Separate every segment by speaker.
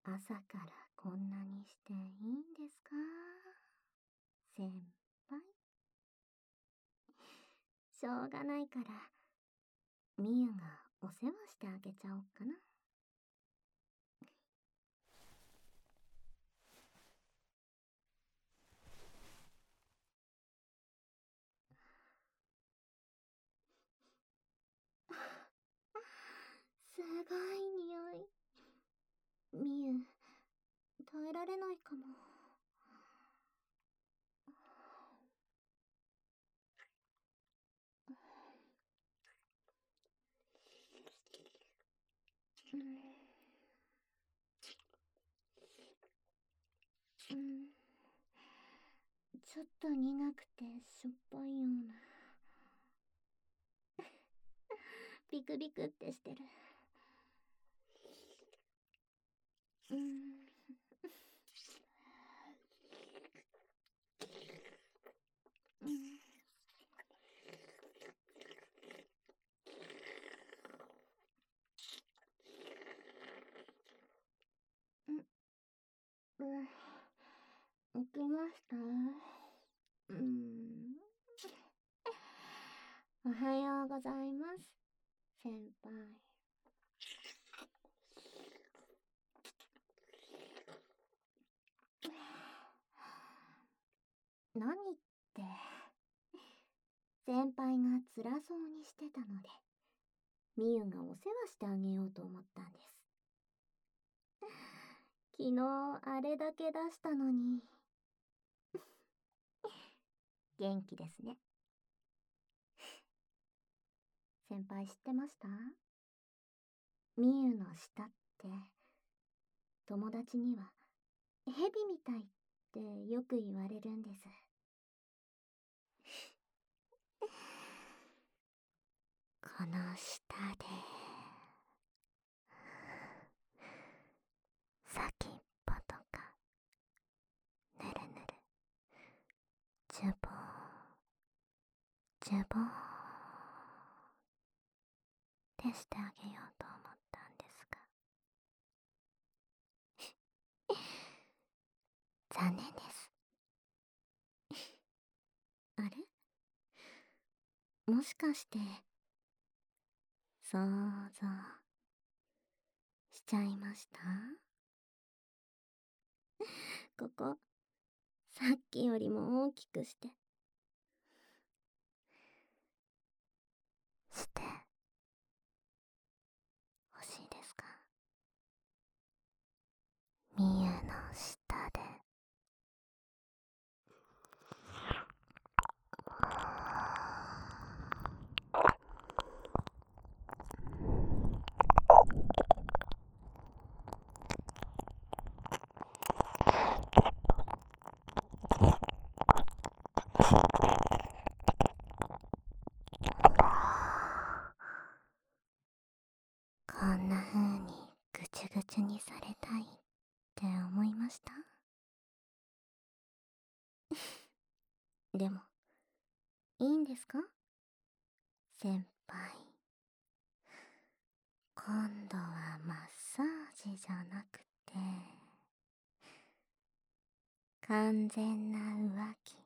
Speaker 1: 朝からこんなにしていいんですか、先輩。しょうがないから、みゆがお世話してあげちゃおっかな。すごい匂い。みゆ、耐えられないかも。ちょっと苦くてしょっぱいような。ビクビクってしてる。起きました？おはようございます、先輩。何って、先輩が辛そうにしてたので、みゆがお世話してあげようと思ったんです。昨日あれだけ出したのに。元気ですね。先輩知ってました？みゆの舌って、友達には蛇みたいってよく言われるんです。この舌で先っぽとかぬるぬる、ジュボージュボーってしてあげようと思ったんですが、残念です。あれ、もしかして想像しちゃいました？ここ、さっきよりも大きくしてほしいですか？みゆの舌で。こんな風にぐちゅぐちゅにされたいって思いました？でも、いいんですか？先輩。今度はマッサージじゃなくて、完全な浮気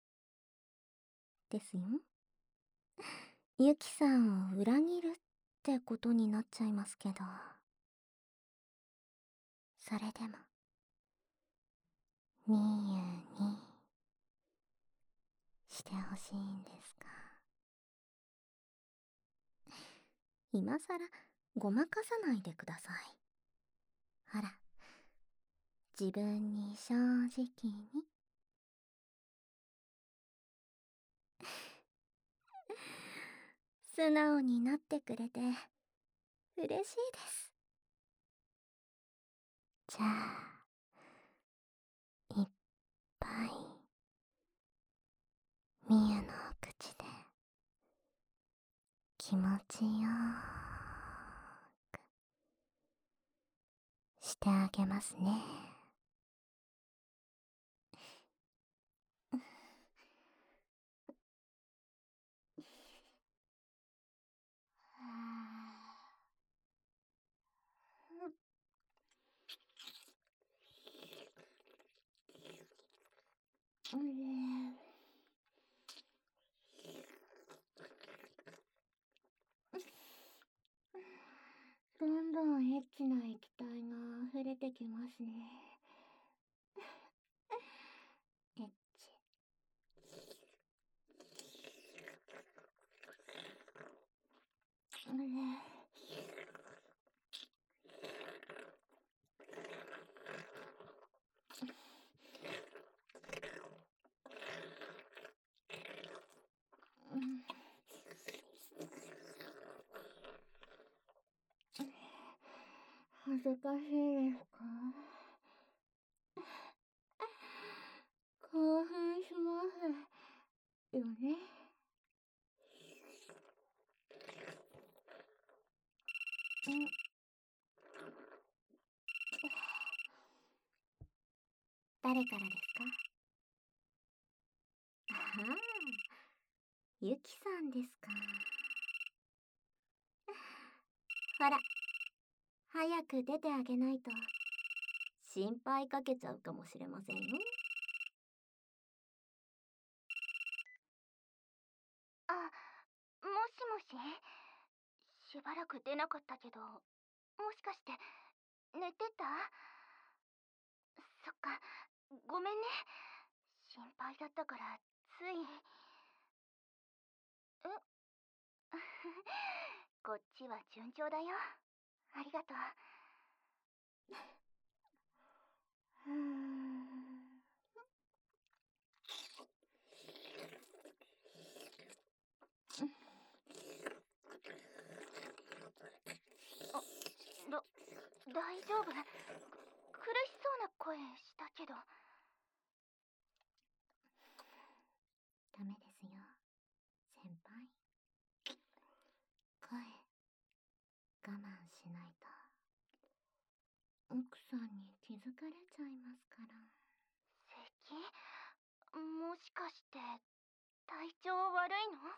Speaker 1: ですよ。ユキさんを裏切るってことになっちゃいますけど、それでもみゆにしてほしいんですか？今さらごまかさないでください。ほら、自分に正直に。素直になってくれて嬉しいです。じゃあ、いっぱいみゆの口で気持ちよーくしてあげますね。 どんエッチな液体が溢れてきますね。エッチ。恥ずかしいですか？興奮しますよね。誰からですか？ああ、ゆきさんですか。ほら、早く出てあげないと心配かけちゃうかもしれませんよ。あ、もしもし。しばらく出なかったけど、もしかして寝てた？そっか、ごめんね。心配だったからつい。こっちは順調だよ。ありがとう。大丈夫？苦しそうな声したけど。ダメですよ、先輩。声、我慢しないと奥さんに気づかれちゃいますから。咳？もしかして体調悪いの？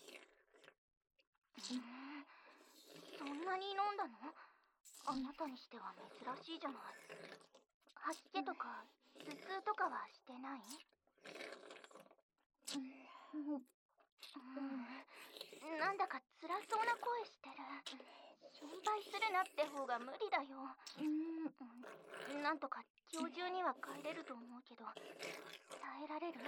Speaker 1: そんなに飲んだの？あなたにしては珍しいじゃない。吐き気とか頭痛とかはしてない？なんだか辛そうな声してる。心配するなって方が無理だよ。なんとか今日中には帰れると思うけど、耐えられる？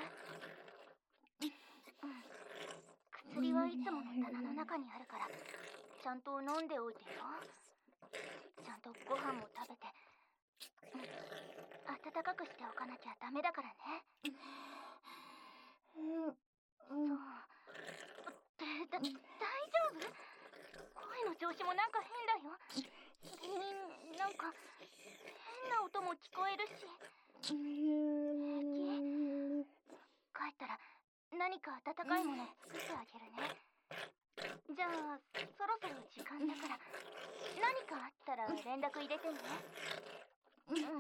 Speaker 1: 薬はいつもの棚の中にあるから、ちゃんと飲んでおいてよ。ちゃんとご飯も食べて、暖かくしておかなきゃダメだからね。そう。大丈夫？声の調子もなんか変だよ。それになんか変な音も聞こえるし。平気？帰ったら何か温かいもの作ってあげるね。じゃあそろそろ時間だから、何かあったら連絡入れてね。はーい、行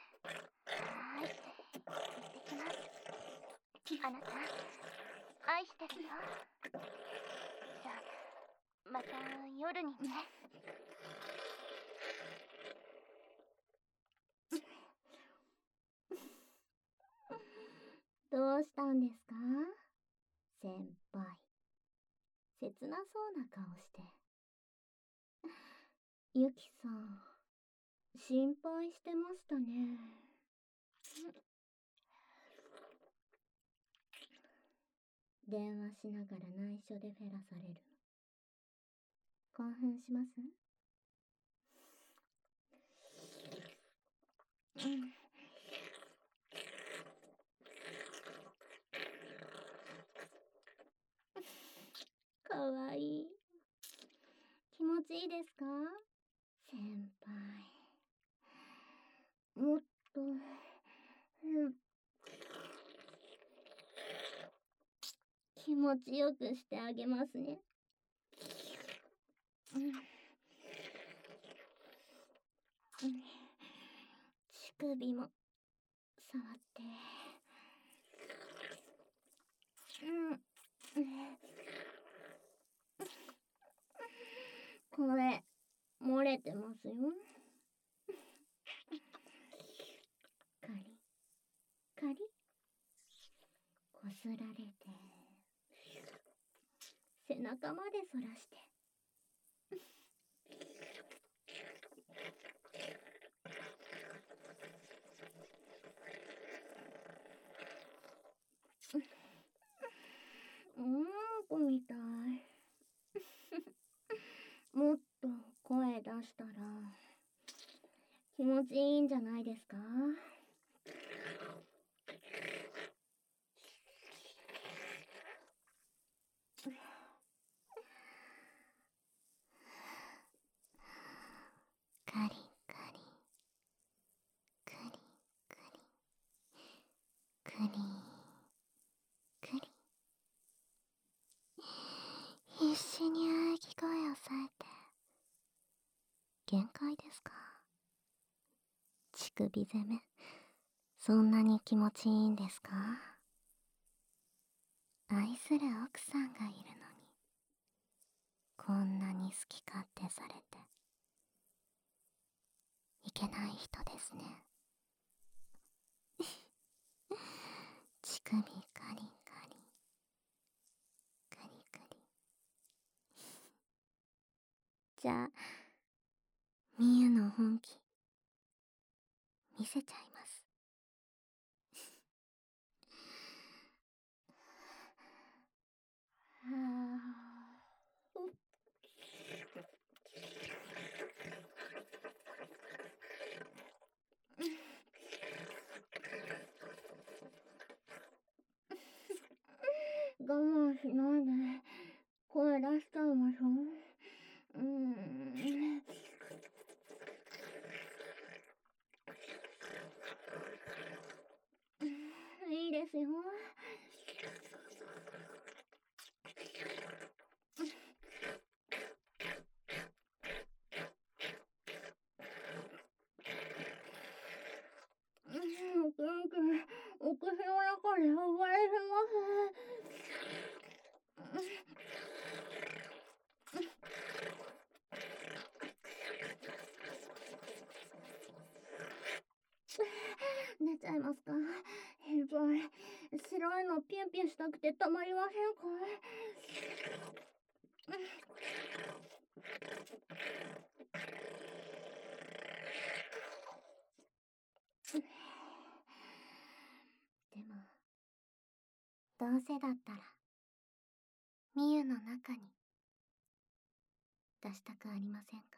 Speaker 1: ってきます。あなた、愛してるよ。じゃあまた夜にね。どうしたんですか、先輩。切なそうな顔して。ゆきさん、心配してましたね。電話しながら内緒でフェラされるの。興奮します？かわいい。気持ちいいですか、先輩。もっと、気持ちよくしてあげますね。乳首も触って。これ漏れてますよ。カリカリ、こすられて、背中まで反らして。 出したら気持ちいいんじゃないですか？カリカリクリクリクリクリ、必死に喘ぎ声を抑えて限界ですか？乳首攻め、そんなに気持ちいいんですか？愛する奥さんがいるのにこんなに好き勝手されていけない人ですね。乳首カリカリカリカリ。じゃあみゆの本気見せちゃいます。我慢しないで声出しちゃいましょう。いいですよ。お口の中で暴れてます。出ちゃいますか？先輩、白いのピュンピュンしたくてたまりませんか？でもどうせだったらみゆの中に出したくありませんか？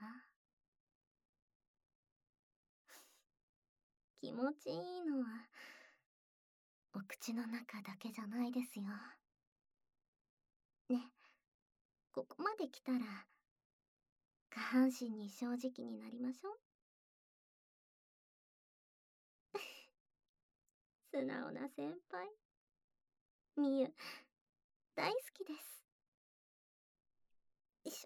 Speaker 1: 気持ちいいのはお口の中だけじゃないですよ。ね、ここまで来たら下半身に正直になりましょう。素直な先輩、みゆ大好きです。よいし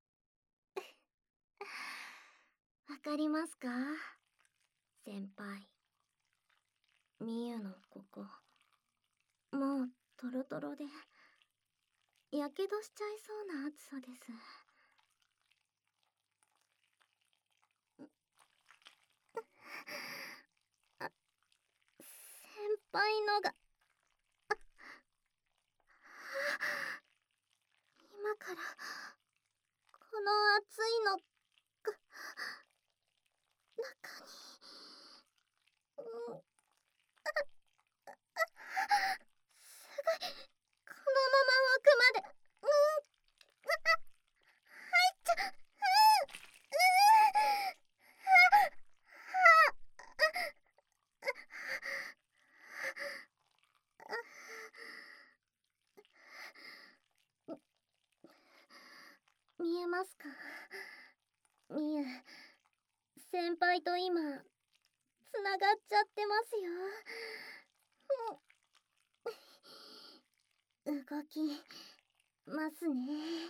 Speaker 1: ょ。わかりますか？先輩、みゆのここもうトロトロでやけどしちゃいそうな暑さです。あ、先輩のが今からこの暑いのが中に、すごい、このまま奥まで、入っちゃ、見えますか？みゆ、先輩と今つながっちゃってますよ。動きますね。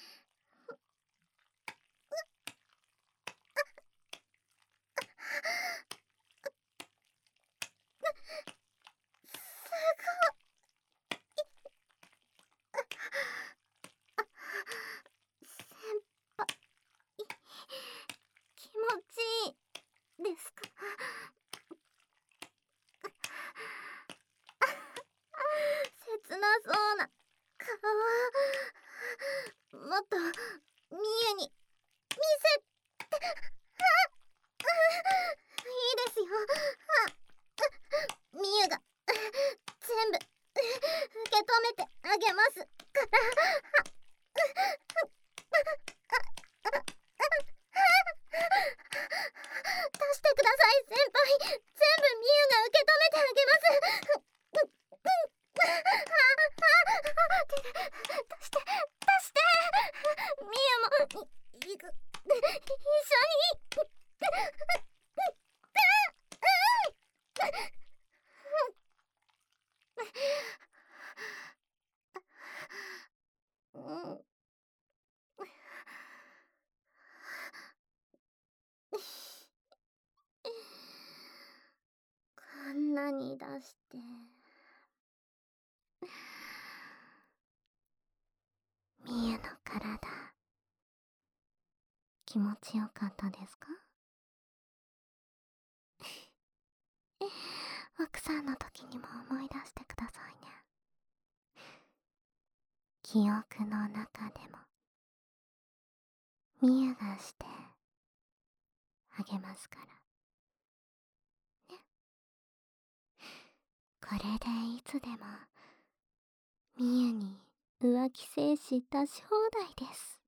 Speaker 1: 先輩、気持ちいいですか？切なそうな顔、 こんなに出して。みゆの体、気持ちよかったですか？奥さんの時にも思い出してくださいね。記憶の中でも、みゆがしてあげますから。ね。これでいつでも、みゆに浮気精子出し放題です。